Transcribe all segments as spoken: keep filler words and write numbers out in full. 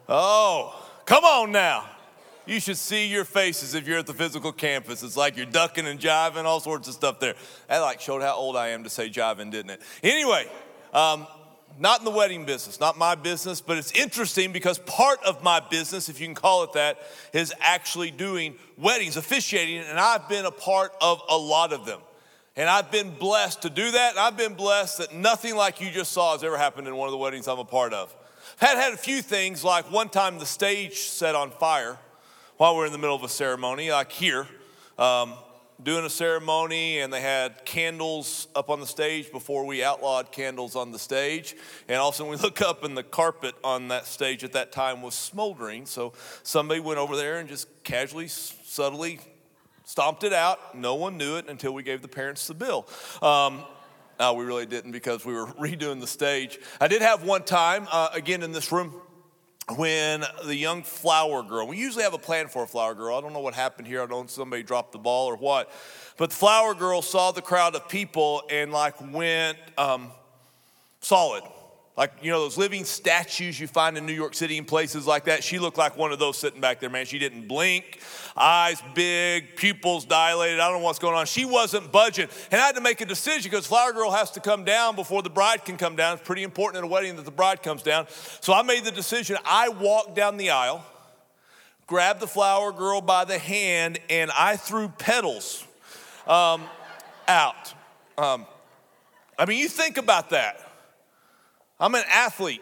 Oh, come on now. You should see your faces if you're at the physical campus. It's like you're ducking and jiving, all sorts of stuff there. That like showed how old I am to say jiving, didn't it? Anyway, um, not in the wedding business, not my business, but it's interesting because part of my business, if you can call it that, is actually doing weddings, officiating, and I've been a part of a lot of them. And I've been blessed to do that, and I've been blessed that nothing like you just saw has ever happened in one of the weddings I'm a part of. I've had, had a few things, like one time the stage set on fire while we were in the middle of a ceremony, like here, um, doing a ceremony, and they had candles up on the stage before we outlawed candles on the stage. And all of a sudden we look up and the carpet on that stage at that time was smoldering. So somebody went over there and just casually, subtly stomped it out. No one knew it until we gave the parents the bill. Um, no, we really didn't, because we were redoing the stage. I did have one time, uh, again in this room, when the young flower girl, we usually have a plan for a flower girl. I don't know what happened here. I don't know if somebody dropped the ball or what. But the flower girl saw the crowd of people and like went um, solid. Like, you know, those living statues you find in New York City and places like that. She looked like one of those sitting back there, man. She didn't blink, eyes big, pupils dilated. I don't know what's going on. She wasn't budging. And I had to make a decision because flower girl has to come down before the bride can come down. It's pretty important in a wedding that the bride comes down. So I made the decision. I walked down the aisle, grabbed the flower girl by the hand, and I threw petals um, out. Um, I mean, you think about that. I'm an athlete,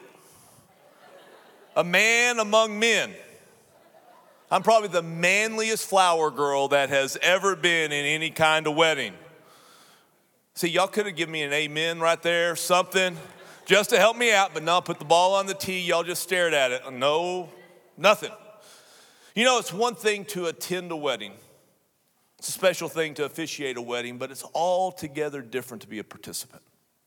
a man among men. I'm probably the manliest flower girl that has ever been in any kind of wedding. See, y'all could have given me an amen right there, something, just to help me out, but no, put the ball on the tee, y'all just stared at it. No, nothing. You know, it's one thing to attend a wedding. It's a special thing to officiate a wedding, but it's altogether different to be a participant.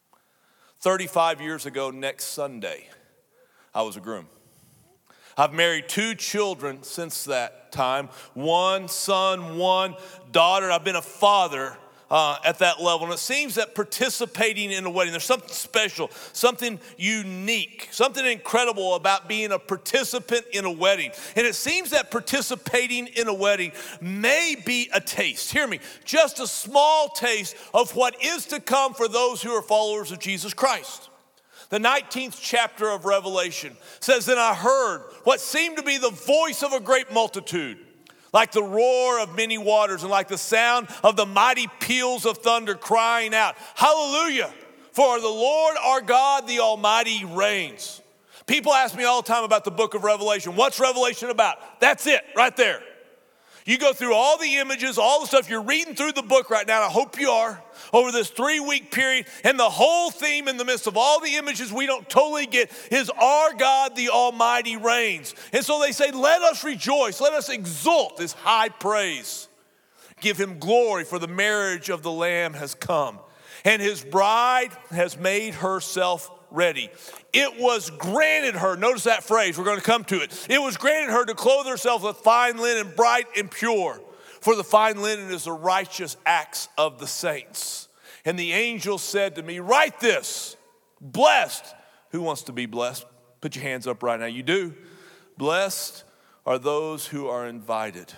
thirty-five years ago next Sunday, I was a groom. I've married two children since that time, one son, one daughter. I've been a father uh, at that level. And it seems that participating in a wedding, there's something special, something unique, something incredible about being a participant in a wedding. And it seems that participating in a wedding may be a taste, hear me, just a small taste of what is to come for those who are followers of Jesus Christ. The nineteenth chapter of Revelation says, "Then I heard what seemed to be the voice of a great multitude, like the roar of many waters and like the sound of the mighty peals of thunder, crying out, 'Hallelujah, for the Lord our God, the Almighty reigns.'" People ask me all the time about the book of Revelation. What's Revelation about? That's it right there. You go through all the images, all the stuff. You're reading through the book right now, and I hope you are, over this three-week period. And the whole theme in the midst of all the images we don't totally get is our God, the Almighty reigns. And so they say, let us rejoice. Let us exult his high praise. Give him glory, for the marriage of the Lamb has come, and his bride has made herself ready. It was granted her, notice that phrase, we're going to come to it. It was granted her to clothe herself with fine linen, bright and pure. For the fine linen is the righteous acts of the saints. And the angel said to me, write this, blessed. Who wants to be blessed? Put your hands up right now. You do. Blessed are those who are invited.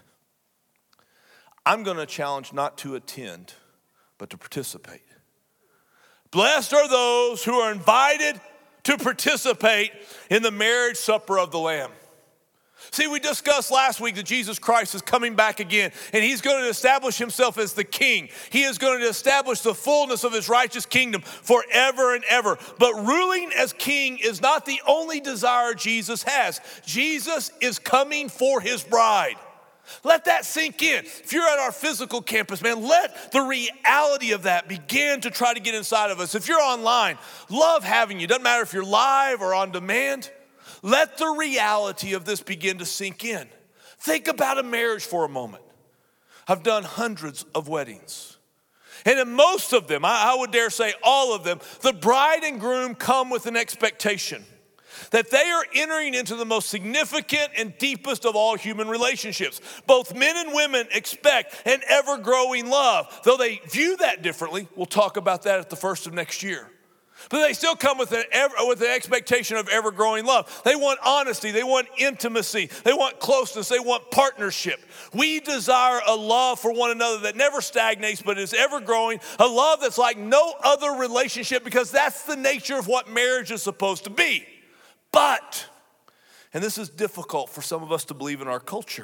I'm going to challenge not to attend, but to participate. Blessed are those who are invited to participate in the marriage supper of the Lamb. See, we discussed last week that Jesus Christ is coming back again, and he's going to establish himself as the king. He is going to establish the fullness of his righteous kingdom forever and ever. But ruling as king is not the only desire Jesus has. Jesus is coming for his bride. Let that sink in. If you're at our physical campus, man, let the reality of that begin to try to get inside of us. If you're online, love having you. Doesn't matter if you're live or on demand. Let the reality of this begin to sink in. Think about a marriage for a moment. I've done hundreds of weddings. And in most of them, I, I would dare say all of them, the bride and groom come with an expectation that they are entering into the most significant and deepest of all human relationships. Both men and women expect an ever-growing love. Though they view that differently, we'll talk about that at the first of next year. But they still come with an, ever, with an expectation of ever-growing love. They want honesty. They want intimacy. They want closeness. They want partnership. We desire a love for one another that never stagnates but is ever-growing, a love that's like no other relationship, because that's the nature of what marriage is supposed to be. But, and this is difficult for some of us to believe in our culture,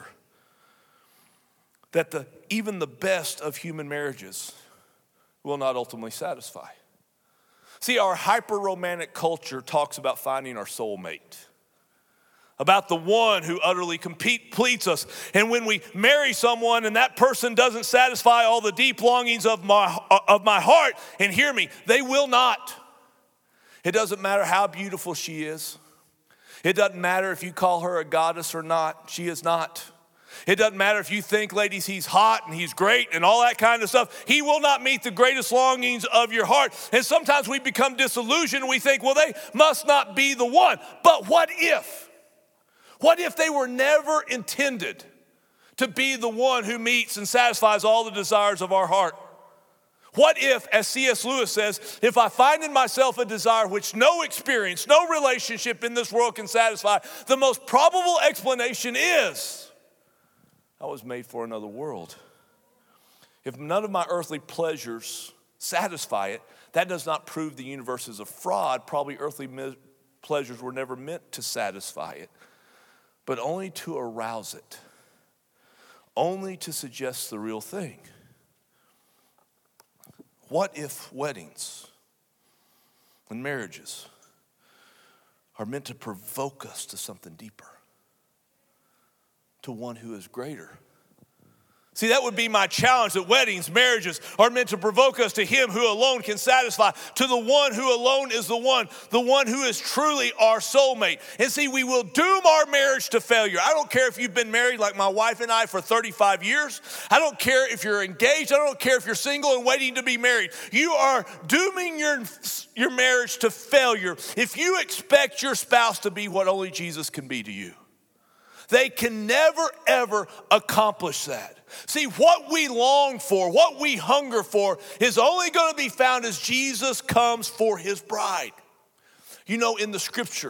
that the, even the best of human marriages will not ultimately satisfy. See, our hyper-romantic culture talks about finding our soulmate, about the one who utterly completes us. And when we marry someone and that person doesn't satisfy all the deep longings of my, of my heart, and hear me, they will not. It doesn't matter how beautiful she is. It doesn't matter if you call her a goddess or not. She is not. It doesn't matter if you think, ladies, he's hot and he's great and all that kind of stuff. He will not meet the greatest longings of your heart. And sometimes we become disillusioned and we think, well, they must not be the one. But what if? What if they were never intended to be the one who meets and satisfies all the desires of our heart? What if, as C S Lewis says, if I find in myself a desire which no experience, no relationship in this world can satisfy, the most probable explanation is I was made for another world. If none of my earthly pleasures satisfy it, that does not prove the universe is a fraud. Probably earthly me- pleasures were never meant to satisfy it, but only to arouse it, only to suggest the real thing. What if weddings and marriages are meant to provoke us to something deeper? To one who is greater. See, that would be my challenge, that weddings, marriages are meant to provoke us to him who alone can satisfy, to the one who alone is the one, the one who is truly our soulmate. And see, we will doom our marriage to failure. I don't care if you've been married like my wife and I for thirty-five years. I don't care if you're engaged. I don't care if you're single and waiting to be married. You are dooming your, your marriage to failure if you expect your spouse to be what only Jesus can be to you. They can never, ever accomplish that. See, what we long for, what we hunger for, is only going to be found as Jesus comes for his bride. You know, in the scripture,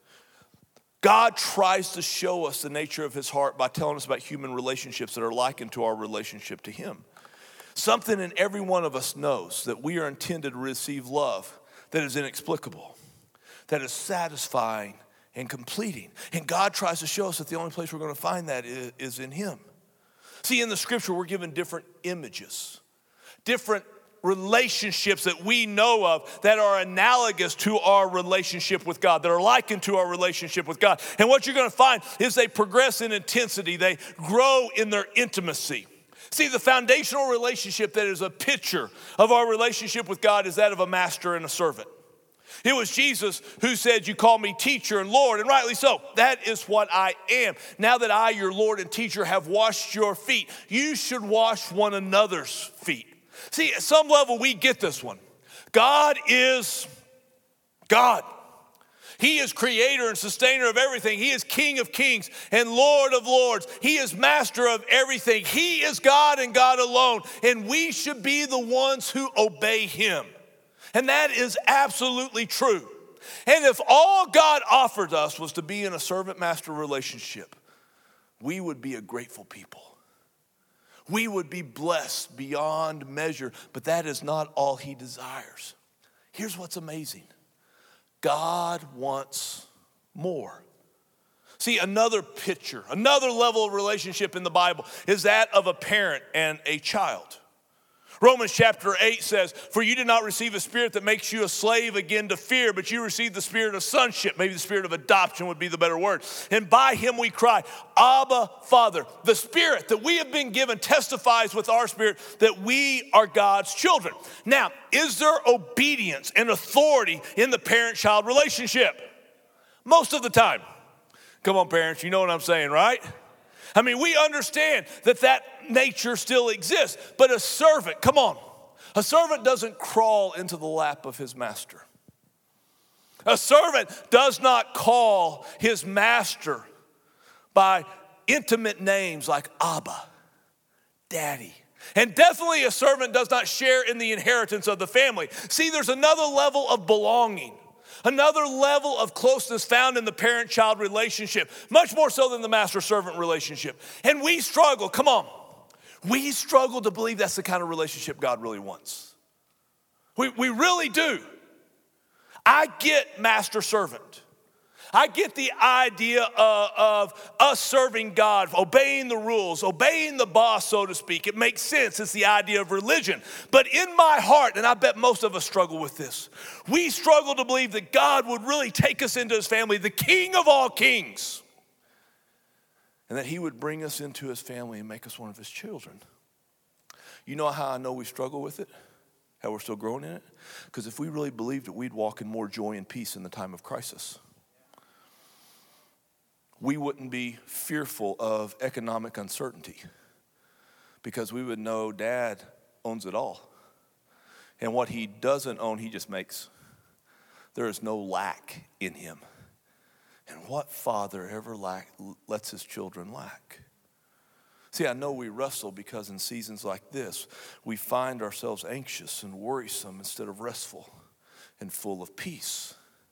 God tries to show us the nature of his heart by telling us about human relationships that are likened to our relationship to him. Something in every one of us knows that we are intended to receive love that is inexplicable, that is satisfying and completing. And God tries to show us that the only place we're going to find that is, is in him. See, in the scripture, we're given different images, different relationships that we know of that are analogous to our relationship with God, that are likened to our relationship with God. And what you're going to find is they progress in intensity. They grow in their intimacy. See, the foundational relationship that is a picture of our relationship with God is that of a master and a servant. It was Jesus who said, you call me teacher and Lord, and rightly so. That is what I am. Now that I, your Lord and teacher, have washed your feet, you should wash one another's feet. See, at some level, we get this one. God is God. He is creator and sustainer of everything. He is King of kings and Lord of lords. He is master of everything. He is God and God alone, and we should be the ones who obey him. And that is absolutely true. And if all God offered us was to be in a servant-master relationship, we would be a grateful people. We would be blessed beyond measure, but that is not all he desires. Here's what's amazing. God wants more. See, another picture, another level of relationship in the Bible is that of a parent and a child. Romans chapter eight says, for you did not receive a spirit that makes you a slave again to fear, but you received the spirit of sonship. Maybe the spirit of adoption would be the better word. And by him we cry, Abba, Father. The spirit that we have been given testifies with our spirit that we are God's children. Now, is there obedience and authority in the parent-child relationship? Most of the time. Come on, parents, you know what I'm saying, right? I mean, we understand that that nature still exists, but a servant, come on, a servant doesn't crawl into the lap of his master. A servant does not call his master by intimate names like Abba, Daddy. And definitely a servant does not share in the inheritance of the family. See, there's another level of belonging, another level of closeness found in the parent-child relationship, much more so than the master-servant relationship. And we struggle, come on, we struggle to believe that's the kind of relationship God really wants. We, we really do. I get master-servant. I get the idea of, of us serving God, obeying the rules, obeying the boss, so to speak. It makes sense. It's the idea of religion. But in my heart, and I bet most of us struggle with this, we struggle to believe that God would really take us into his family, the King of all kings, and that he would bring us into his family and make us one of his children. You know how I know we struggle with it? How we're still growing in it? Because if we really believed it, we'd walk in more joy and peace in the time of crisis. We wouldn't be fearful of economic uncertainty because we would know Dad owns it all. And what he doesn't own, he just makes. There is no lack in him. And what father ever lack, lets his children lack? See, I know we wrestle because in seasons like this, we find ourselves anxious and worrisome instead of restful and full of peace.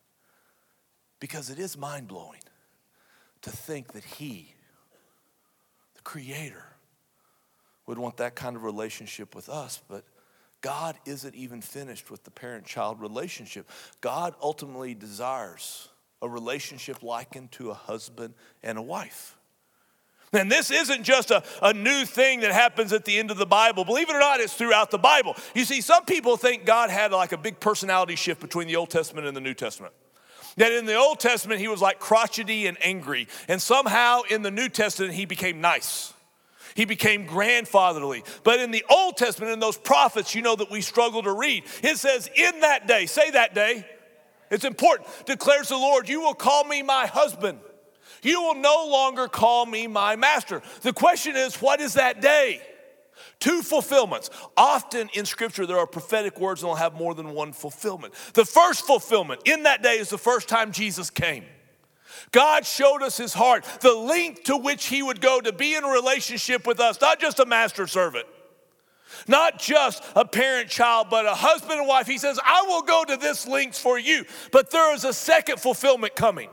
Because it is mind-blowing to think that he, the Creator, would want that kind of relationship with us. But God isn't even finished with the parent-child relationship. God ultimately desires a relationship likened to a husband and a wife. And this isn't just a, a new thing that happens at the end of the Bible. Believe it or not, it's throughout the Bible. You see, some people think God had like a big personality shift between the Old Testament and the New Testament. That in the Old Testament, he was like crotchety and angry. And somehow in the New Testament, he became nice. He became grandfatherly. But in the Old Testament, in those prophets, you know that we struggle to read. It says, in that day, say that day. It's important. Declares the Lord, you will call me my husband. You will no longer call me my master. The question is, what is that day? Two fulfillments. Often in Scripture, there are prophetic words that will have more than one fulfillment. The first fulfillment in that day is the first time Jesus came. God showed us his heart, the length to which he would go to be in a relationship with us, not just a master-servant, not just a parent-child, but a husband and wife. He says, I will go to this length for you. But there is a second fulfillment coming.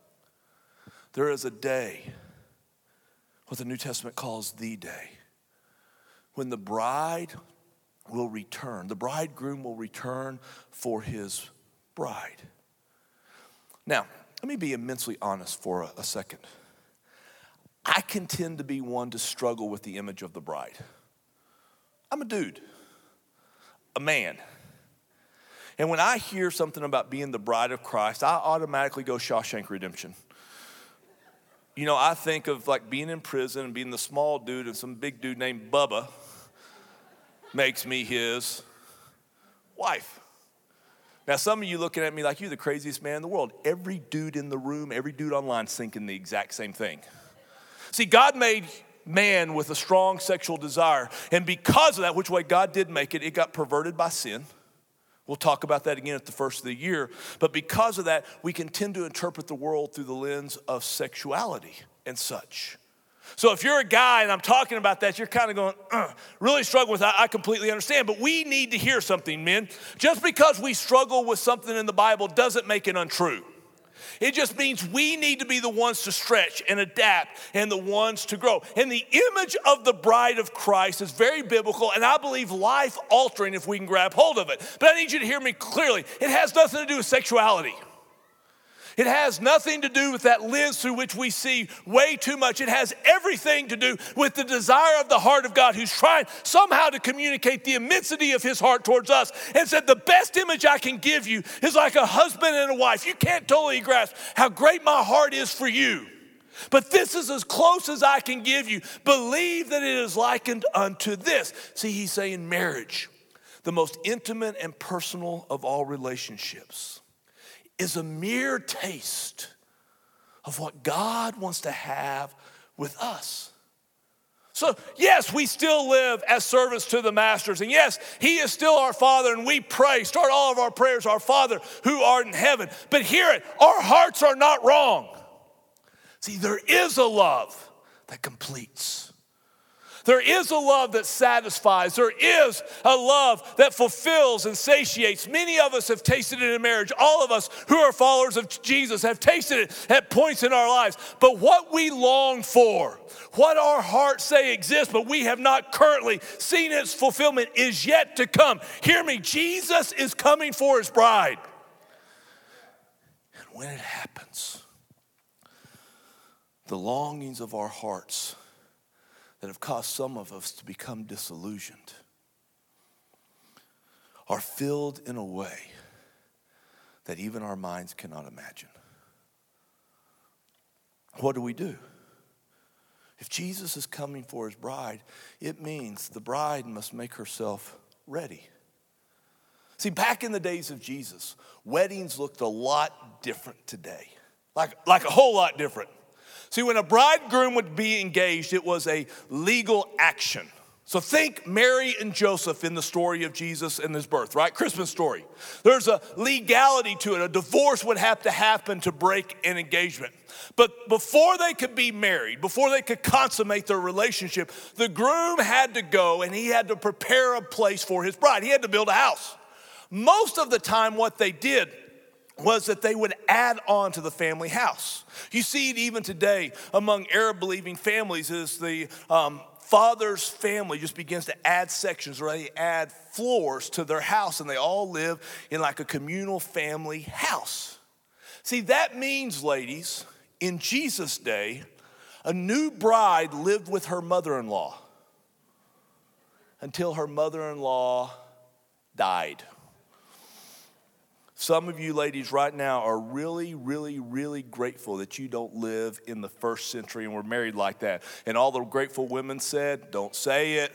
There is a day, what the New Testament calls the day, when the bride will return, the bridegroom will return for his bride. Now, let me be immensely honest for a, a second. I can tend to be one to struggle with the image of the bride. I'm a dude, a man. And when I hear something about being the bride of Christ, I automatically go Shawshank Redemption. You know, I think of like being in prison and being the small dude and some big dude named Bubba makes me his wife. Now, some of you looking at me like you're the craziest man in the world. Every dude in the room, every dude online is thinking the exact same thing. See, God made man with a strong sexual desire. And because of that, which way God did make it, it got perverted by sin. We'll talk about that again at the first of the year. But because of that, we can tend to interpret the world through the lens of sexuality and such. So if you're a guy and I'm talking about that, you're kind of going, uh, really struggling with that. I completely understand. But we need to hear something, men. Just because we struggle with something in the Bible doesn't make it untrue. It just means we need to be the ones to stretch and adapt and the ones to grow. And the image of the bride of Christ is very biblical and I believe life-altering if we can grab hold of it. But I need you to hear me clearly. It has nothing to do with sexuality. It has nothing to do with that lens through which we see way too much. It has everything to do with the desire of the heart of God who's trying somehow to communicate the immensity of his heart towards us and said the best image I can give you is like a husband and a wife. You can't totally grasp how great my heart is for you. But this is as close as I can give you. Believe that it is likened unto this. See, he's saying marriage, the most intimate and personal of all relationships, is a mere taste of what God wants to have with us. So yes, we still live as servants to the masters. And yes, he is still our Father and we pray, start all of our prayers, our Father who art in heaven. But hear it, our hearts are not wrong. See, there is a love that completes. There is a love that satisfies. There is a love that fulfills and satiates. Many of us have tasted it in marriage. All of us who are followers of Jesus have tasted it at points in our lives. But what we long for, what our hearts say exists, but we have not currently seen its fulfillment, is yet to come. Hear me, Jesus is coming for his bride. And when it happens, the longings of our hearts that have caused some of us to become disillusioned are filled in a way that even our minds cannot imagine. What do we do? If Jesus is coming for his bride, it means the bride must make herself ready. See, back in the days of Jesus, weddings looked a lot different today. Like, like a whole lot different. See, when a bridegroom would be engaged, it was a legal action. So think Mary and Joseph in the story of Jesus and his birth, right? Christmas story. There's a legality to it. A divorce would have to happen to break an engagement. But before they could be married, before they could consummate their relationship, the groom had to go and he had to prepare a place for his bride. He had to build a house. Most of the time what they did was that they would add on to the family house. You see it even today among Arab-believing families is the um, father's family just begins to add sections, or they add floors to their house, and they all live in like a communal family house. See, that means, ladies, in Jesus' day, a new bride lived with her mother-in-law until her mother-in-law died. Some of you ladies right now are really, really, really grateful that you don't live in the first century and were married like that. And all the grateful women said, don't say it.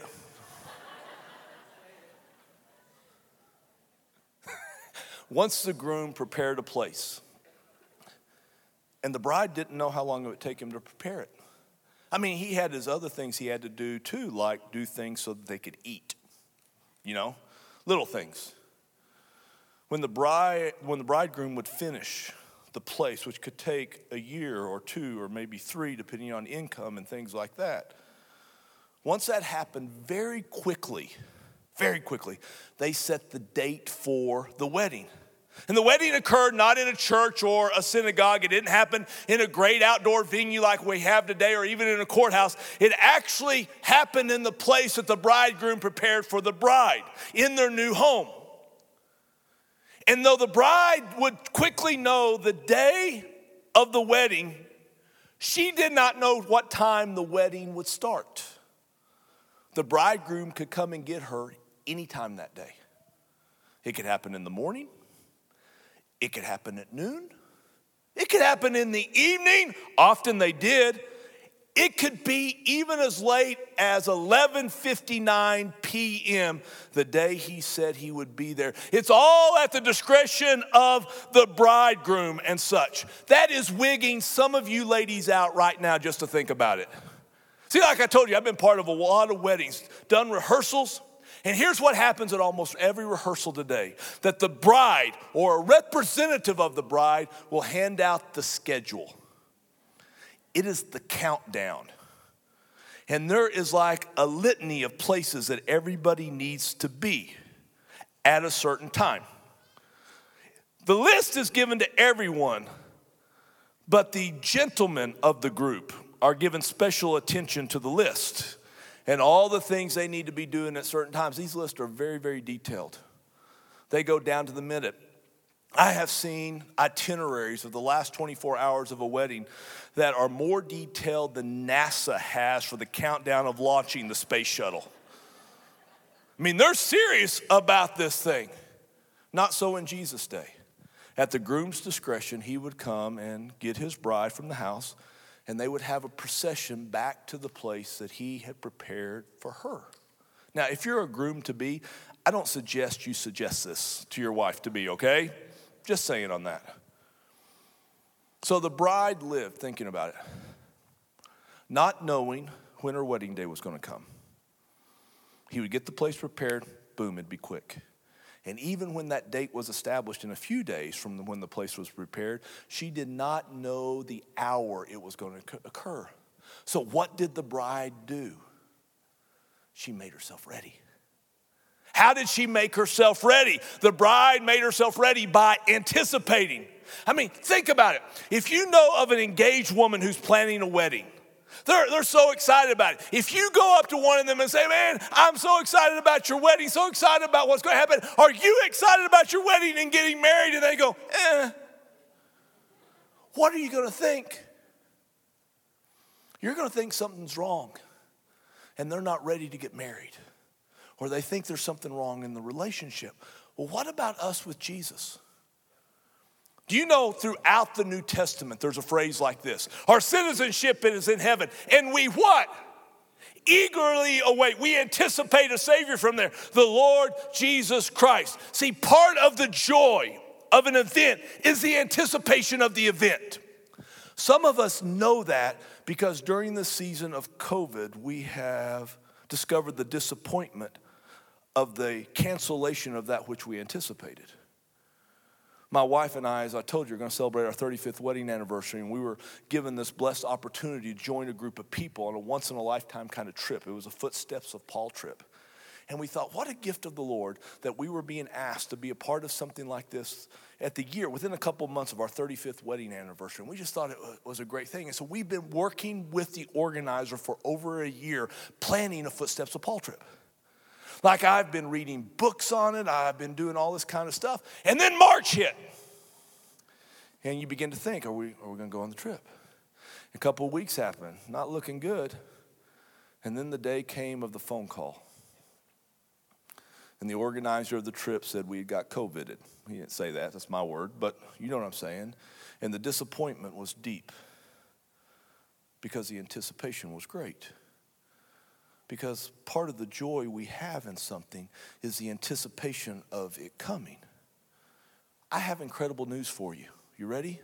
Once the groom prepared a place, and the bride didn't know how long it would take him to prepare it. I mean, he had his other things he had to do too, like do things so that they could eat, you know, little things. When the bride, when the bridegroom would finish the place, which could take a year or two or maybe three, depending on income and things like that. Once that happened, very quickly, very quickly, they set the date for the wedding. And the wedding occurred not in a church or a synagogue. It didn't happen in a great outdoor venue like we have today or even in a courthouse. It actually happened in the place that the bridegroom prepared for the bride, in their new home. And though the bride would quickly know the day of the wedding, she did not know what time the wedding would start. The bridegroom could come and get her anytime that day. It could happen in the morning. It could happen at noon. It could happen in the evening. Often they did. It could be even as late as eleven fifty-nine p.m. the day he said he would be there. It's all at the discretion of the bridegroom and such. That is wigging some of you ladies out right now just to think about it. See, like I told you, I've been part of a lot of weddings, done rehearsals. And here's what happens at almost every rehearsal today, that the bride or a representative of the bride will hand out the schedule. It is the countdown. And there is like a litany of places that everybody needs to be at a certain time. The list is given to everyone, but the gentlemen of the group are given special attention to the list and all the things they need to be doing at certain times. These lists are very, very detailed. They go down to the minute. I have seen itineraries of the last twenty-four hours of a wedding that are more detailed than NASA has for the countdown of launching the space shuttle. I mean, they're serious about this thing. Not so in Jesus' day. At the groom's discretion, he would come and get his bride from the house, and they would have a procession back to the place that he had prepared for her. Now, if you're a groom-to-be, I don't suggest you suggest this to your wife-to-be, okay? Just saying on that. So the bride lived thinking about it, not knowing when her wedding day was going to come. He would get the place prepared, boom, it'd be quick. And even when that date was established in a few days from when the place was prepared, she did not know the hour it was going to occur. So what did the bride do? She made herself ready. How did she make herself ready? The bride made herself ready by anticipating. I mean, think about it. If you know of an engaged woman who's planning a wedding, they're, they're so excited about it. If you go up to one of them and say, man, I'm so excited about your wedding, so excited about what's going to happen. Are you excited about your wedding and getting married? And they go, eh. What are you going to think? You're going to think something's wrong and they're not ready to get married. Or they think there's something wrong in the relationship. Well, what about us with Jesus? Do you know throughout the New Testament there's a phrase like this? Our citizenship is in heaven. And we what? Eagerly await. We anticipate a Savior from there. The Lord Jesus Christ. See, part of the joy of an event is the anticipation of the event. Some of us know that because during the season of COVID, we have discovered the disappointment of the cancellation of that which we anticipated. My wife and I, as I told you, are going to celebrate our thirty-fifth wedding anniversary, and we were given this blessed opportunity to join a group of people on a once-in-a-lifetime kind of trip. It was a Footsteps of Paul trip. And we thought, what a gift of the Lord that we were being asked to be a part of something like this at the year, within a couple of months of our thirty-fifth wedding anniversary. And we just thought it was a great thing. And so we've been working with the organizer for over a year, planning a Footsteps of Paul trip. Like I've been reading books on it. I've been doing all this kind of stuff. And then March hit. And you begin to think, are we, are we going to go on the trip? A couple of weeks happened, not looking good. And then the day came of the phone call. And the organizer of the trip said we got COVIDed. He didn't say that, that's my word, but you know what I'm saying. And the disappointment was deep because the anticipation was great. Because part of the joy we have in something is the anticipation of it coming. I have incredible news for you. You ready?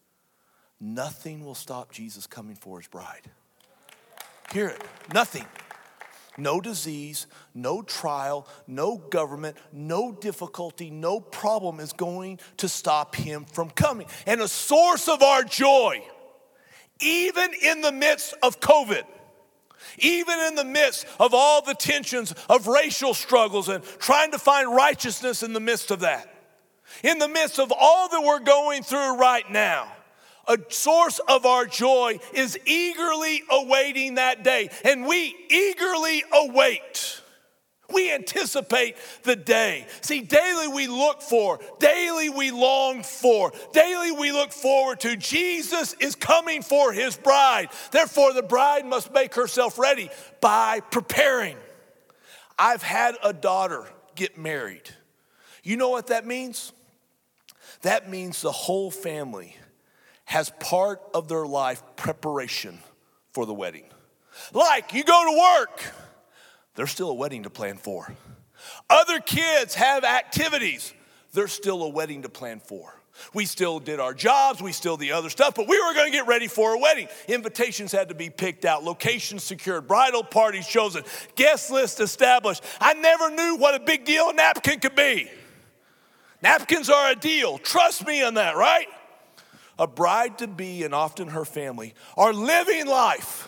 Nothing will stop Jesus coming for his bride. Hear it. Nothing. No disease, no trial, no government, no difficulty, no problem is going to stop him from coming. And a source of our joy, even in the midst of COVID, even in the midst of all the tensions of racial struggles and trying to find righteousness in the midst of that, in the midst of all that we're going through right now, a source of our joy is eagerly awaiting that day. And we eagerly await. We anticipate the day. See, daily we look for, daily we long for, daily we look forward to. Jesus is coming for his bride. Therefore, the bride must make herself ready by preparing. I've had a daughter get married. You know what that means? That means the whole family has part of their life preparation for the wedding. Like you go to work, there's still a wedding to plan for. Other kids have activities, there's still a wedding to plan for. We still did our jobs, we still did the other stuff, but we were going to get ready for a wedding. Invitations had to be picked out, locations secured, bridal parties chosen, guest list established. I never knew what a big deal a napkin could be. Napkins are a deal. Trust me on that, right? A bride-to-be and often her family are living life,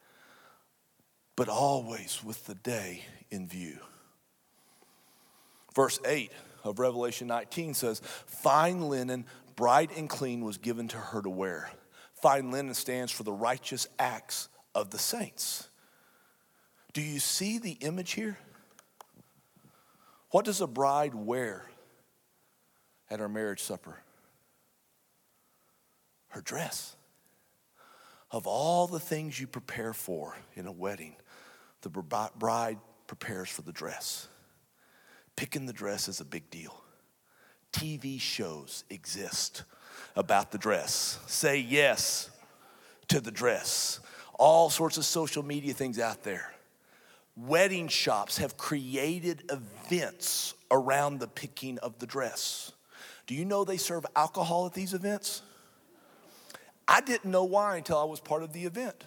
but always with the day in view. Verse eight of Revelation nineteen says, fine linen, bright and clean, was given to her to wear. Fine linen stands for the righteous acts of the saints. Do you see the image here? What does a bride wear at her marriage supper? Her dress. Of all the things you prepare for in a wedding, the bride prepares for the dress. Picking the dress is a big deal. T V shows exist about the dress. Say yes to the dress. All sorts of social media things out there. Wedding shops have created events around the picking of the dress. Do you know they serve alcohol at these events? I didn't know why until I was part of the event.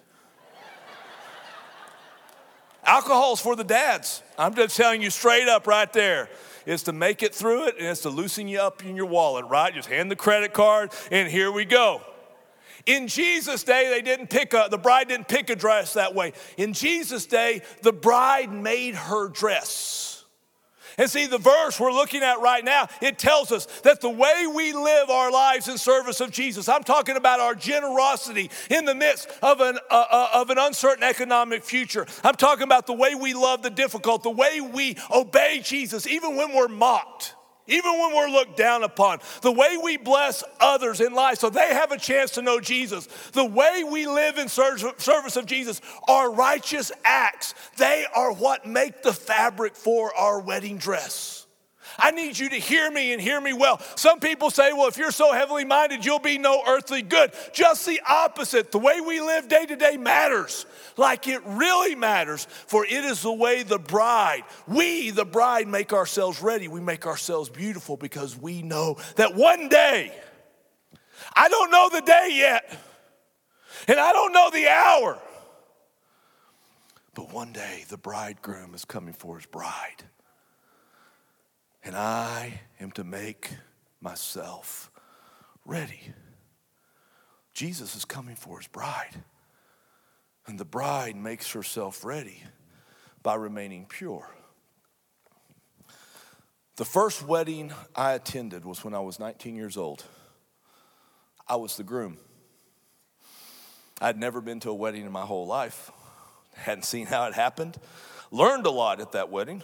Alcohol's for the dads. I'm just telling you straight up right there. It's to make it through it, and it's to loosen you up in your wallet, right? Just hand the credit card, and here we go. In Jesus' day, they didn't pick a, the bride didn't pick a dress that way. In Jesus' day, the bride made her dress. And see, the verse we're looking at right now, it tells us that the way we live our lives in service of Jesus, I'm talking about our generosity in the midst of an, uh, uh, of an uncertain economic future. I'm talking about the way we love the difficult, the way we obey Jesus, even when we're mocked, even when we're looked down upon, the way we bless others in life so they have a chance to know Jesus, the way we live in service of Jesus are righteous acts. They are what make the fabric for our wedding dress. I need you to hear me and hear me well. Some people say, well, if you're so heavenly minded, you'll be no earthly good. Just the opposite. The way we live day to day matters, like it really matters, for it is the way the bride, we, the bride, make ourselves ready. We make ourselves beautiful because we know that one day, I don't know the day yet, and I don't know the hour, but one day the bridegroom is coming for his bride. And I am to make myself ready. Jesus is coming for his bride. And the bride makes herself ready by remaining pure. The first wedding I attended was when I was nineteen years old. I was the groom. I'd never been to a wedding in my whole life. Hadn't seen how it happened. Learned a lot at that wedding.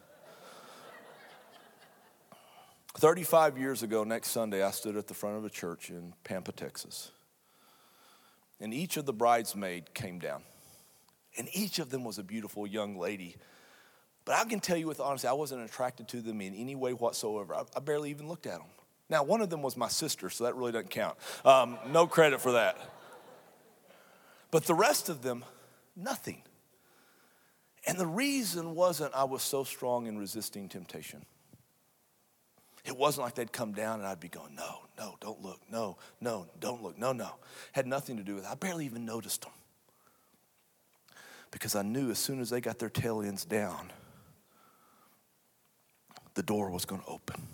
thirty-five years ago, next Sunday, I stood at the front of a church in Pampa, Texas. And each of the bridesmaids came down. And each of them was a beautiful young lady. But I can tell you with honesty, I wasn't attracted to them in any way whatsoever. I, I barely even looked at them. Now, one of them was my sister, so that really doesn't count. Um, no credit for that. But the rest of them, nothing. And the reason wasn't I was so strong in resisting temptation. It wasn't like they'd come down and I'd be going, no, no, don't look, no, no, don't look, no, no. Had nothing to do with it. I barely even noticed them. Because I knew as soon as they got their tail ends down, the door was going to open.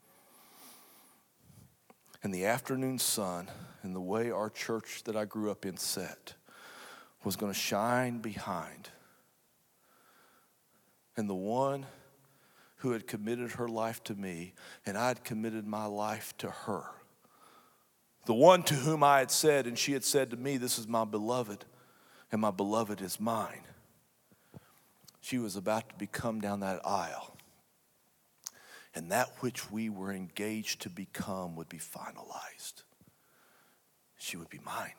And the afternoon sun and the way our church that I grew up in set was going to shine behind. And the one who had committed her life to me, and I had committed my life to her. The one to whom I had said, and she had said to me, this is my beloved, and my beloved is mine. She was about to become down that aisle. And that which we were engaged to become would be finalized. She would be mine.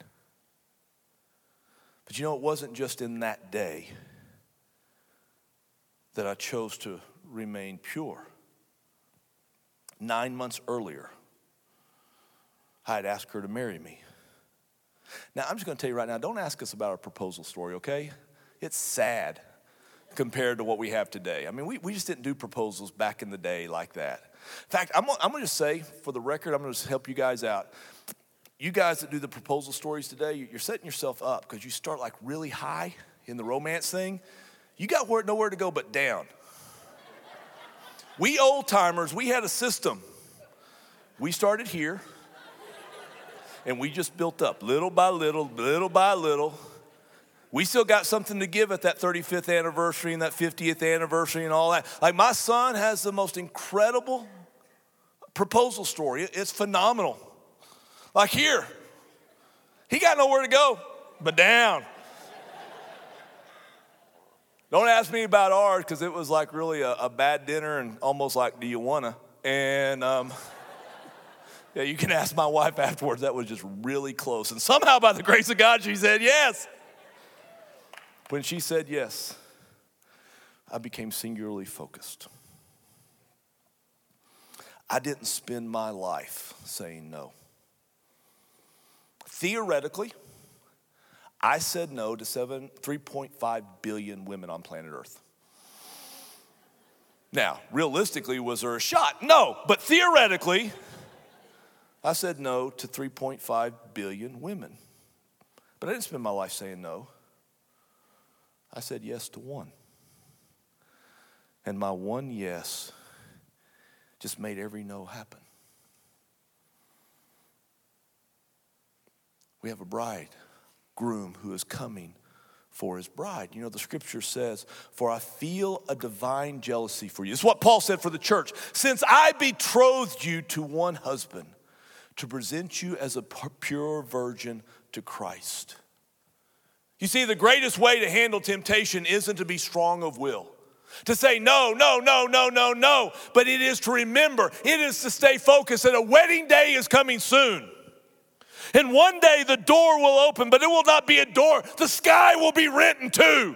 But you know, it wasn't just in that day that I chose to remain pure. Nine months earlier, I had asked her to marry me. Now, I'm just going to tell you right now, don't ask us about our proposal story, okay? It's sad compared to what we have today. I mean, we, we just didn't do proposals back in the day like that. In fact, I'm, I'm going to say, for the record, I'm going to help you guys out. You guys that do the proposal stories today, you're setting yourself up because you start like really high in the romance thing. You got nowhere to go but down. We old timers, we had a system. We started here, and we just built up little by little, little by little. We still got something to give at that thirty-fifth anniversary and that fiftieth anniversary and all that. Like my son has the most incredible proposal story. It's phenomenal. Like here, he got nowhere to go but down. Don't ask me about ours because it was like really a, a bad dinner and almost like, do you wanna? And um, yeah, you can ask my wife afterwards. That was just really close. And somehow by the grace of God, she said yes. When she said yes, I became singularly focused. I didn't spend my life saying no. Theoretically, I said no to seven, three point five billion women on planet Earth. Now, realistically, was there a shot? No, but theoretically, I said no to three point five billion women. But I didn't spend my life saying no. I said yes to one. And my one yes just made every no happen. We have a bridegroom who is coming for his bride. You know, the scripture says, for I feel a divine jealousy for you. It's what Paul said for the church. Since I betrothed you to one husband to present you as a pure virgin to Christ. You see, the greatest way to handle temptation isn't to be strong of will. To say no, no, no, no, no, no. But it is to remember, it is to stay focused that a wedding day is coming soon. And one day the door will open, but it will not be a door. The sky will be rent in two.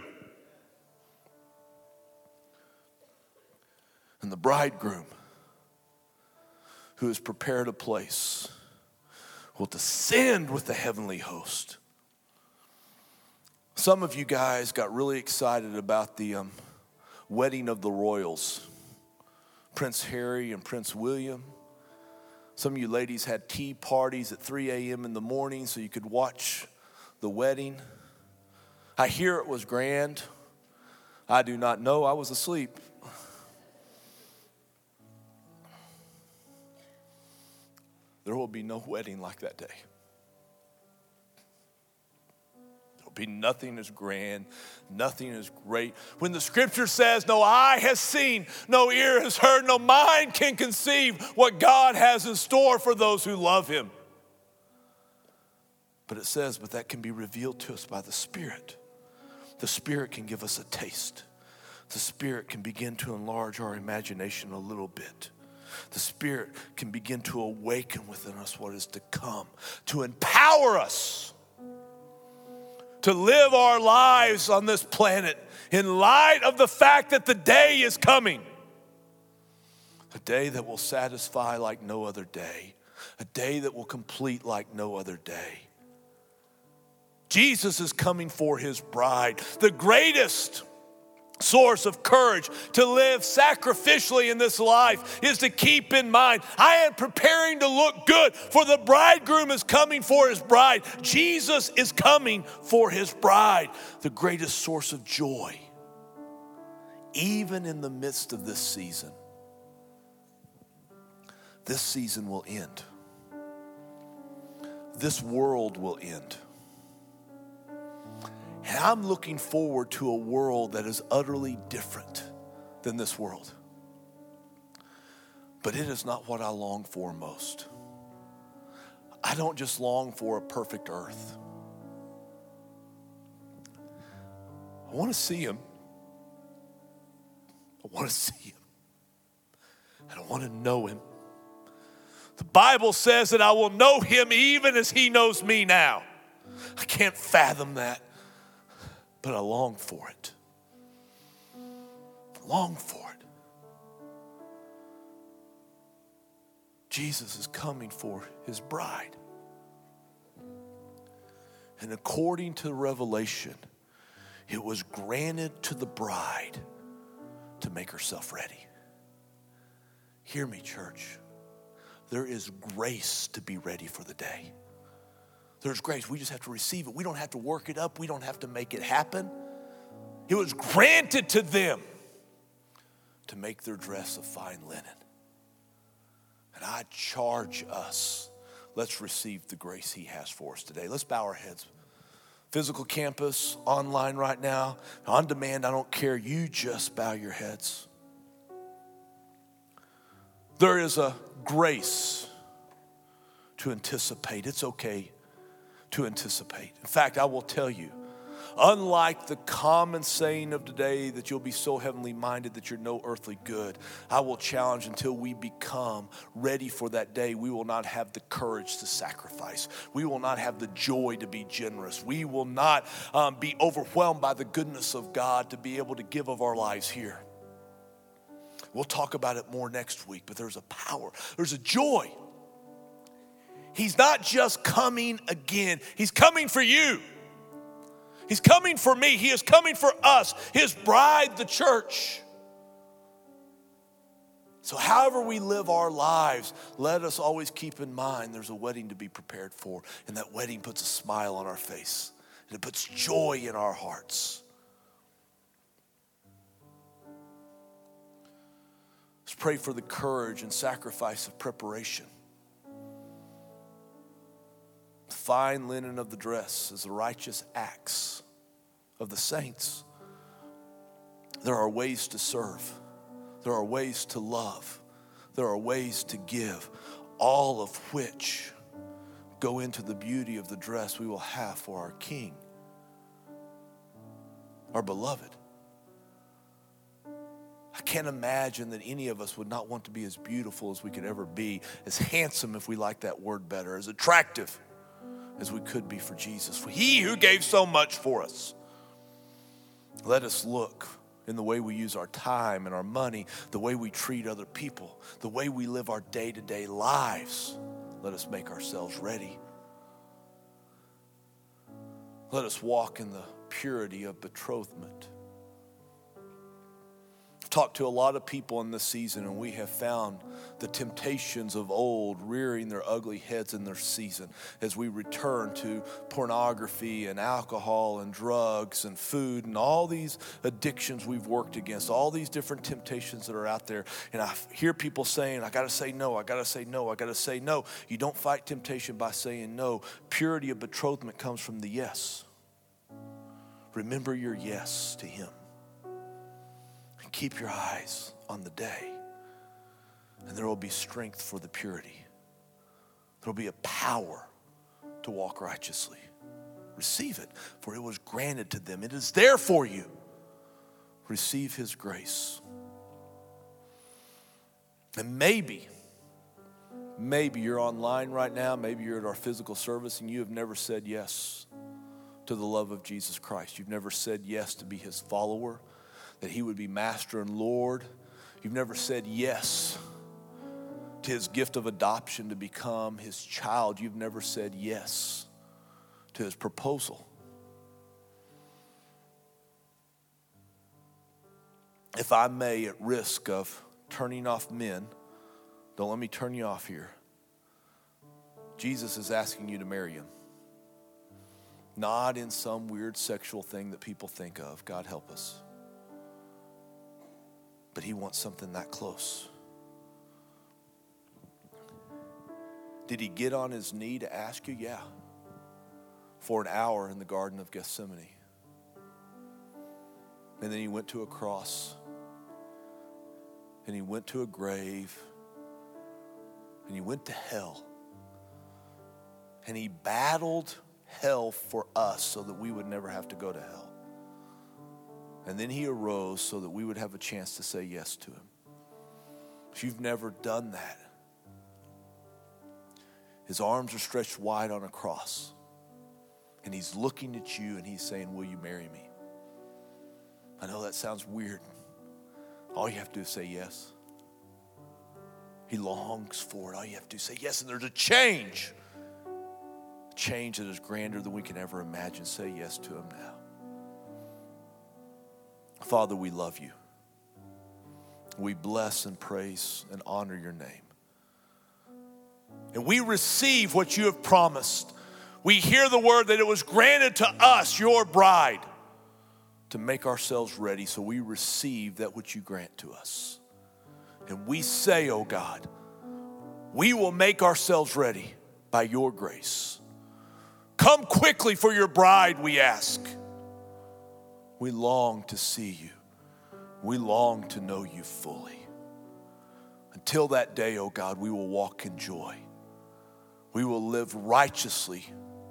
And the bridegroom who has prepared a place will descend with the heavenly host. Some of you guys got really excited about the um, wedding of the royals, Prince Harry and Prince William. Some of you ladies had tea parties at three a.m. in the morning so you could watch the wedding. I hear it was grand. I do not know. I was asleep. There will be no wedding like that day. There will be nothing as grand, nothing as great. When the scripture says, no eye has seen, no ear has heard, no mind can conceive what God has in store for those who love him. But it says, but that can be revealed to us by the Spirit. The Spirit can give us a taste. The Spirit can begin to enlarge our imagination a little bit. The Spirit can begin to awaken within us what is to come, to empower us to live our lives on this planet in light of the fact that the day is coming. A day that will satisfy like no other day. A day that will complete like no other day. Jesus is coming for his bride. The greatest source of courage to live sacrificially in this life is to keep in mind, I am preparing to look good, for the bridegroom is coming for his bride. Jesus is coming for his bride. The greatest source of joy, even in the midst of this season. This season will end. This world will end. And I'm looking forward to a world that is utterly different than this world. But it is not what I long for most. I don't just long for a perfect earth. I want to see him. I want to see him. And I want to know him. The Bible says that I will know him even as he knows me now. I can't fathom that. But I long for it. I long for it. Jesus is coming for his bride. And according to Revelation, it was granted to the bride to make herself ready. Hear me, church. There is grace to be ready for the day. There's grace. We just have to receive it. We don't have to work it up. We don't have to make it happen. It was granted to them to make their dress of fine linen. And I charge us, let's receive the grace he has for us today. Let's bow our heads. Physical campus, online right now, on demand, I don't care. You just bow your heads. There is a grace to anticipate. It's okay to anticipate. In fact, I will tell you, unlike the common saying of today that you'll be so heavenly minded that you're no earthly good, I will challenge until we become ready for that day, we will not have the courage to sacrifice. We will not have the joy to be generous. We will not um, be overwhelmed by the goodness of God to be able to give of our lives here. We'll talk about it more next week, but there's a power, there's a joy. He's not just coming again. He's coming for you. He's coming for me. He is coming for us, his bride, the church. So however we live our lives, let us always keep in mind there's a wedding to be prepared for. And that wedding puts a smile on our face. And it puts joy in our hearts. Let's pray for the courage and sacrifice of preparation. fine linen of the dress is the righteous acts of the saints. There are ways to serve. There are ways to love. There are ways to give, all of which go into the beauty of the dress we will have for our King, our beloved. I can't imagine that any of us would not want to be as beautiful as we could ever be, as handsome, if we like that word better, as attractive as we could be for Jesus. For he who gave so much for us. Let us look in the way we use our time and our money, the way we treat other people, the way we live our day-to-day lives. Let us make ourselves ready. Let us walk in the purity of betrothment. I've talked to a lot of people in this season, and we have found the temptations of old rearing their ugly heads in their season as we return to pornography and alcohol and drugs and food and all these addictions we've worked against, all these different temptations that are out there. And I hear people saying, I got to say no, I got to say no, I got to say no. You don't fight temptation by saying no. Purity of betrothment comes from the yes. Remember your yes to him. And keep your eyes on the day. And there will be strength for the purity. There will be a power to walk righteously. Receive it, for it was granted to them. It is there for you. Receive his grace. And maybe, maybe you're online right now. Maybe you're at our physical service and you have never said yes to the love of Jesus Christ. You've never said yes to be his follower, that he would be master and Lord. You've never said yes to his gift of adoption to become his child. You've never said yes to his proposal. If I may, at risk of turning off men, don't let me turn you off here. Jesus is asking you to marry him. Not in some weird sexual thing that people think of. God help us. But he wants something that close. Did he get on his knee to ask you? Yeah. For an hour in the Garden of Gethsemane. And then he went to a cross. And he went to a grave. And he went to hell. And he battled hell for us so that we would never have to go to hell. And then he arose so that we would have a chance to say yes to him. If you've never done that, his arms are stretched wide on a cross. And he's looking at you and he's saying, will you marry me? I know that sounds weird. All you have to do is say yes. He longs for it. All you have to do is say yes. And there's a change. A change that is grander than we can ever imagine. Say yes to him now. Father, we love you. We bless and praise and honor your name. And we receive what you have promised. We hear the word that it was granted to us, your bride, to make ourselves ready. So we receive that which you grant to us. And we say, oh God, we will make ourselves ready by your grace. Come quickly for your bride, we ask. We long to see you. We long to know you fully. Until that day, oh God, we will walk in joy. We will live righteously.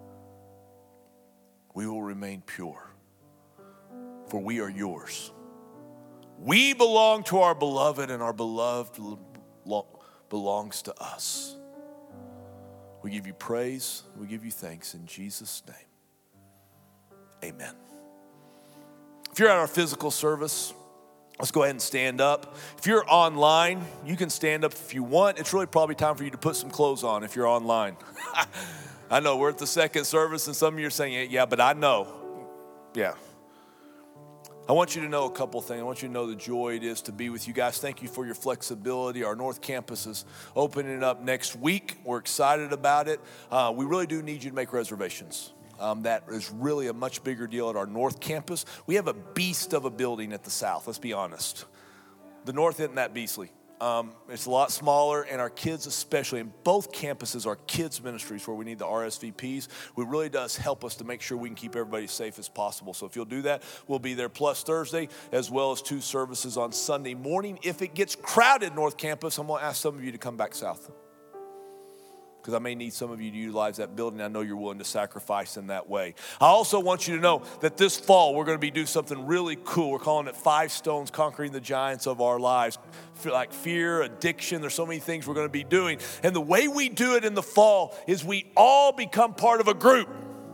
We will remain pure. For we are yours. We belong to our beloved, and our beloved belongs to us. We give you praise. We give you thanks in Jesus' name. Amen. If you're at our physical service, let's go ahead and stand up. If you're online, you can stand up if you want. It's really probably time for you to put some clothes on if you're online. I know we're at the second service, and some of you are saying, yeah, but I know. Yeah. I want you to know a couple things. I want you to know the joy it is to be with you guys. Thank you for your flexibility. Our North Campus is opening up next week. We're excited about it. Uh, we really do need you to make reservations. Um, that is really a much bigger deal at our North Campus. We have a beast of a building at the South, let's be honest. The North isn't that beastly. Um, it's a lot smaller, and our kids especially, and both campuses are kids ministries where we need the R S V Ps. It really does help us to make sure we can keep everybody as safe as possible. So if you'll do that, we'll be there plus Thursday, as well as two services on Sunday morning. If it gets crowded North Campus, I'm going to ask some of you to come back south, because I may need some of you to utilize that building. I know you're willing to sacrifice in that way. I also want you to know that this fall, we're going to be doing something really cool. We're calling it Five Stones, Conquering the Giants of Our Lives. Like fear, addiction, there's so many things we're going to be doing. And the way we do it in the fall is we all become part of a group.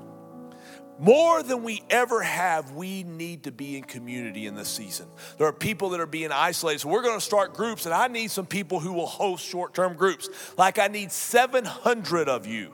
More than we ever have, we need to be in community in this season. There are people that are being isolated. So we're going to start groups, and I need some people who will host short-term groups. Like I need seven hundred of you.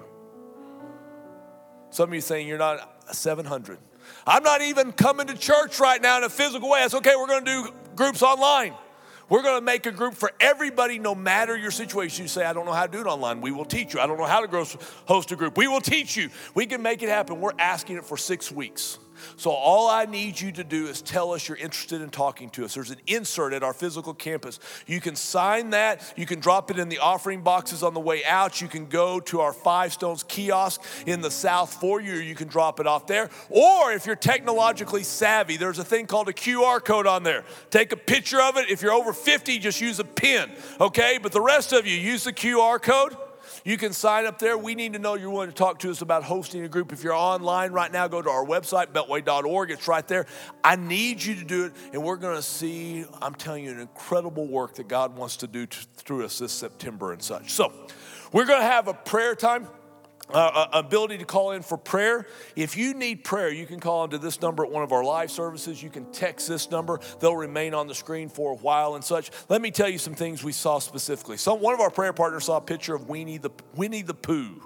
Some of you saying you're not seven hundred. I'm not even coming to church right now in a physical way. That's okay. We're going to do groups online. We're going to make a group for everybody, no matter your situation. You say, I don't know how to do it online. We will teach you. I don't know how to host a group. We will teach you. We can make it happen. We're asking it for six weeks. So all I need you to do is tell us you're interested in talking to us. There's an insert at our physical campus. You can sign that. You can drop it in the offering boxes on the way out. You can go to our Five Stones kiosk in the south foyer. You can drop it off there. Or if you're technologically savvy, there's a thing called a Q R code on there. Take a picture of it. If you're over fifty, just use a pen, okay? But the rest of you, use the Q R code. You can sign up there. We need to know you're willing to talk to us about hosting a group. If you're online right now, go to our website, beltway dot org. It's right there. I need you to do it, and we're going to see, I'm telling you, an incredible work that God wants to do t- through us this September and such. So we're going to have a prayer time. Uh, ability to call in for prayer. If you need prayer, you can call into this number at one of our live services. You can text this number. They'll remain on the screen for a while and such. Let me tell you some things we saw specifically. Some, one of our prayer partners saw a picture of Winnie the, Winnie the Pooh.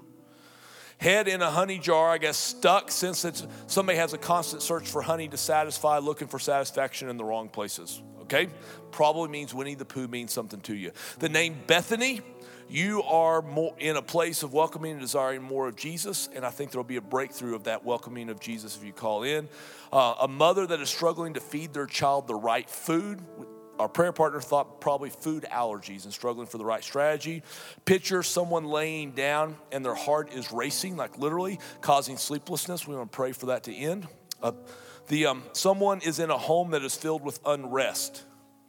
Head in a honey jar, I guess stuck, since it's, somebody has a constant search for honey to satisfy, looking for satisfaction in the wrong places. Okay? Probably means Winnie the Pooh means something to you. The name Bethany, you are more in a place of welcoming and desiring more of Jesus, and I think there'll be a breakthrough of that welcoming of Jesus if you call in. Uh, a mother that is struggling to feed their child the right food. Our prayer partner thought probably food allergies and struggling for the right strategy. Picture someone laying down and their heart is racing, like literally causing sleeplessness. We want to pray for that to end. Uh, the um, someone is in a home that is filled with unrest.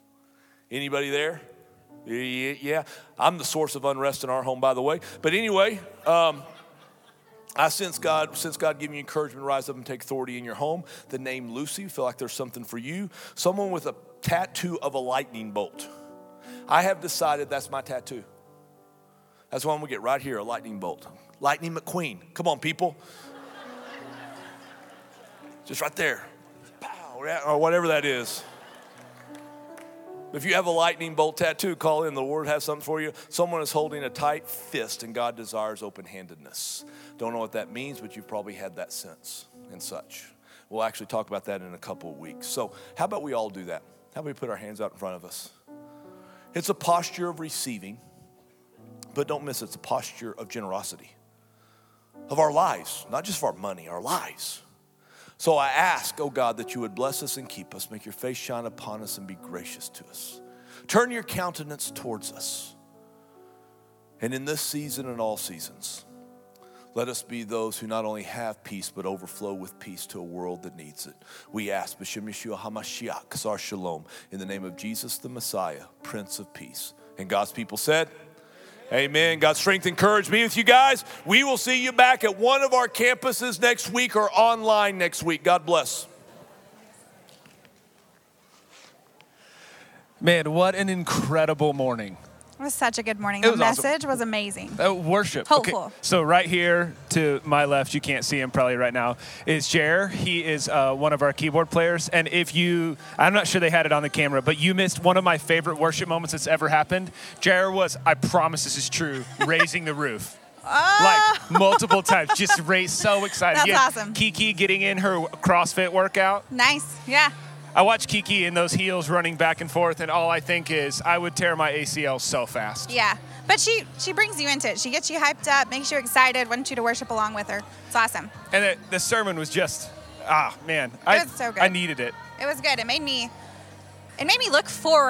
Anybody there? Yeah, I'm the source of unrest in our home, by the way. But anyway, um, I sense God, since God giving you encouragement, rise up and take authority in your home. The name Lucy, feel like there's something for you. Someone with a tattoo of a lightning bolt. I have decided that's my tattoo. That's what I'm gonna get right here, a lightning bolt. Lightning McQueen. Come on, people. Just right there. Pow, or whatever that is. If you have a lightning bolt tattoo, call in. The Lord has something for you. Someone is holding a tight fist, and God desires open-handedness. Don't know what that means, but you've probably had that sense and such. We'll actually talk about that in a couple of weeks. So how about we all do that? How about we put our hands out in front of us? It's a posture of receiving, but don't miss it. It's a posture of generosity, of our lives, not just of our money, our lives. So I ask, oh God, that you would bless us and keep us. Make your face shine upon us and be gracious to us. Turn your countenance towards us. And in this season and all seasons, let us be those who not only have peace, but overflow with peace to a world that needs it. We ask, B'Shem Yeshua HaMashiach, K'sar Shalom, in the name of Jesus the Messiah, Prince of Peace. And God's people said, amen. God's strength and courage be with you guys. We will see you back at one of our campuses next week or online next week. God bless. Man, what an incredible morning. It was such a good morning. It The was message awesome. was amazing. Uh, worship. Hopeful. Okay. So right here to my left, you can't see him probably right now, is Jer. He is uh, one of our keyboard players. And if you, I'm not sure they had it on the camera, but you missed one of my favorite worship moments that's ever happened. Jer was, I promise this is true, raising the roof. Oh. Like multiple times. Just raised, so excited. That's Yeah, awesome. Kiki getting in her CrossFit workout. Nice. Yeah. I watch Kiki in those heels running back and forth, and all I think is I would tear my A C L so fast. Yeah. But she she brings you into it. She gets you hyped up, makes you excited, wants you to worship along with her. It's awesome. And the, the sermon was just, ah, man. It I, was so good. I needed it. It was good. It made me it made me look forward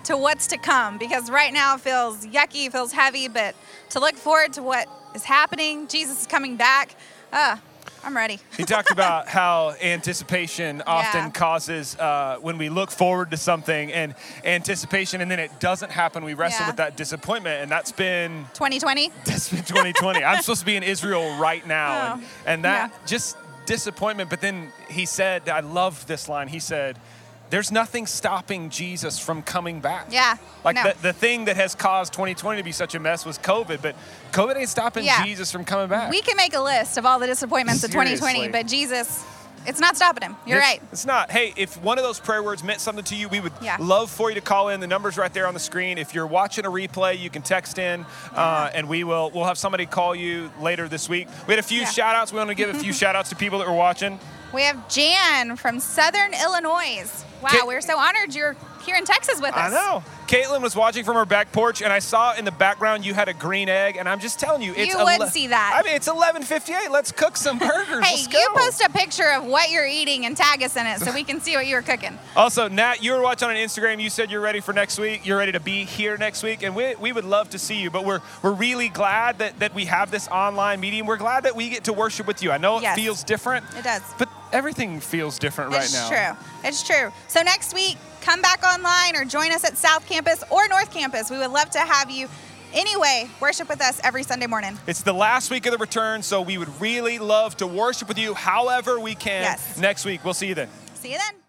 to what's to come, because right now it feels yucky, feels heavy, but to look forward to what is happening. Jesus is coming back. Uh, I'm ready. He talked about how anticipation often Yeah. causes, uh, when we look forward to something and anticipation and then it doesn't happen, we wrestle Yeah. with that disappointment. And that's been, twenty twenty. that's been twenty twenty. I'm supposed to be in Israel right now. Oh, and, and that yeah. just disappointment. But then he said, I love this line. He said, there's nothing stopping Jesus from coming back. Yeah, Like no. the, the thing that has caused twenty twenty to be such a mess was COVID, but COVID ain't stopping Yeah. Jesus from coming back. We can make a list of all the disappointments of twenty twenty, Seriously. but Jesus, it's not stopping him. You're it's, right. It's not. Hey, if one of those prayer words meant something to you, we would Yeah. love for you to call in. The number's right there on the screen. If you're watching a replay, you can text in, uh, and we will we'll have somebody call you later this week. We had a few Yeah. shout outs. We want to give a few shout outs to people that were watching. We have Jan from Southern Illinois. Wow, Ca- we're so honored you're here in Texas with us. I know. Caitlin was watching from her back porch, and I saw in the background you had a green egg, and I'm just telling you, it's You would see that. I mean, it's eleven fifty-eight. Let's cook some burgers. Hey, Let's go. you post a picture of what you're eating and tag us in it so we can see what you were cooking. Also, Nat, you were watching on Instagram. You said you're ready for next week. You're ready to be here next week, and we, we would love to see you. But we're we're really glad that, that we have this online meeting. We're glad that we get to worship with you. I know it Yes. feels different. It does. But everything feels different right It's now. true. It's true. So next week, come back online or join us at South Campus or North Campus. We would love to have you. Anyway, worship with us every Sunday morning. It's the last week of the return, so we would really love to worship with you however we can Yes. next week. We'll see you then. See you then.